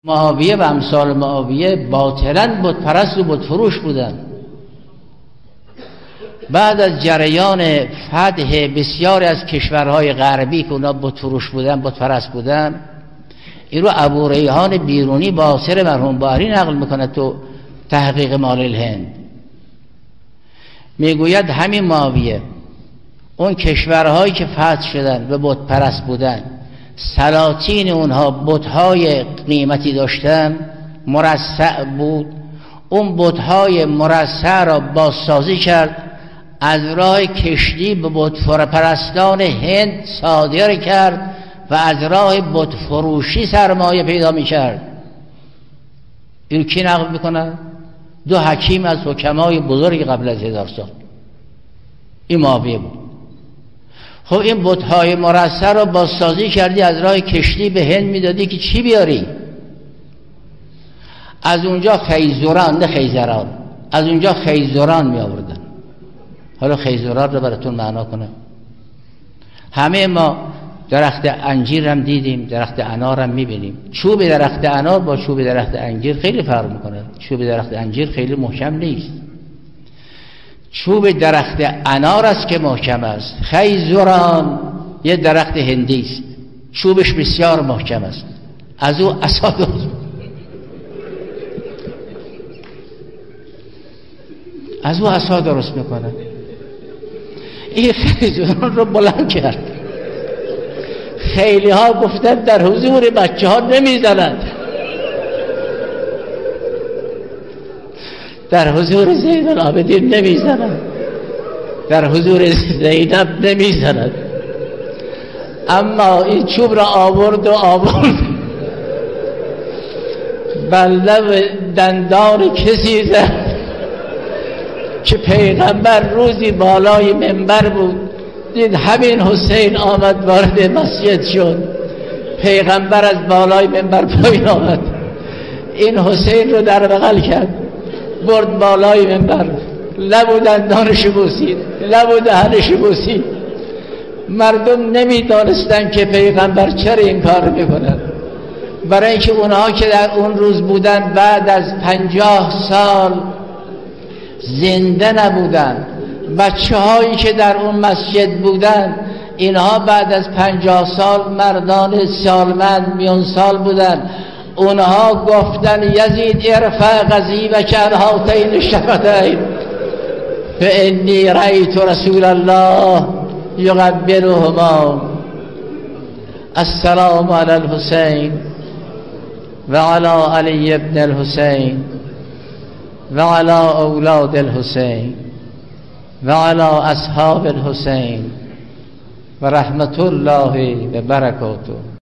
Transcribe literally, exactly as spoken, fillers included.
معاویه و امثال معاویه باطلاً بت پرست و بت فروش بودن. بعد از جریان فتح بسیاری از کشورهای غربی که اونا بت فروش بودن، بت پرست بودن، این رو ابو ریحان بیرونی باصر مرحوم بحری نقل میکنه تو تحقیق مال الهند. میگوید همین معاویه اون کشورهایی که فتح شدن و بت پرست بودن، سلاطین اونها بت‌های قیمتی داشتن، مرصع بود، اون بت‌های مرصع را بازسازی کرد، از راه کشتی به بت پرستان هند صادر کرد و از راه بت فروشی سرمایه پیدا می‌کرد. این کی نقل میکنه؟ دو حکیم از حکمای بزرگ قبل از هزار سال. این معاویه بود. خب این بت‌های مرصع رو بازسازی کردی، از راه کشتی به هند میدادی که چی بیاری؟ از اونجا خیزران، نه خیزران، از اونجا خیزران می آوردن. حالا خیزران رو براتون معنا کنم. همه ما درخت انجیر هم دیدیم، درخت انار هم میبینیم. چوب درخت انار با چوب درخت انجیر خیلی فرق میکنه. چوب درخت انجیر خیلی محکم نیست، چوب درخت انار است که محکم است. خیزران یه درخت هندی است، چوبش بسیار محکم است، از او عصا درست از او عصا درست میکنه. این خیزران رو بلند کرد. خیلی ها گفتن در حضور بچه ها نمیزنند، در حضور زین العابدین نمیزنند، در حضور زینب نمیزنند. اما این چوب را آورد و آورد بر لب دندان کسی زد که پیغمبر روزی بالای منبر بود، دید همین حسین آمد وارد مسجد شد، پیغمبر از بالای منبر پایین آمد، این حسین رو در بغل کرد، برد بالای منبر، لب و دندانش بوسید، لب و دهنش بوسید. مردم نمیدانستن که پیغمبر چرا این کار میکنن، برای اینکه اونها که در اون روز بودن بعد از پنجاه سال زنده نبودن. بچه هایی که در اون مسجد بودن، اینها بعد از پنجاه سال مردان سالمند میون سال بودن. اونها گفتن یزید ارفع غضیبک عن هاتین الشفتین فانی رأیت رسول الله یقبلهما. السلام علی الحسین و علی علی ابن الحسین و علی اولاد الحسین و علی اصحاب الحسین و رحمت الله و برکاته.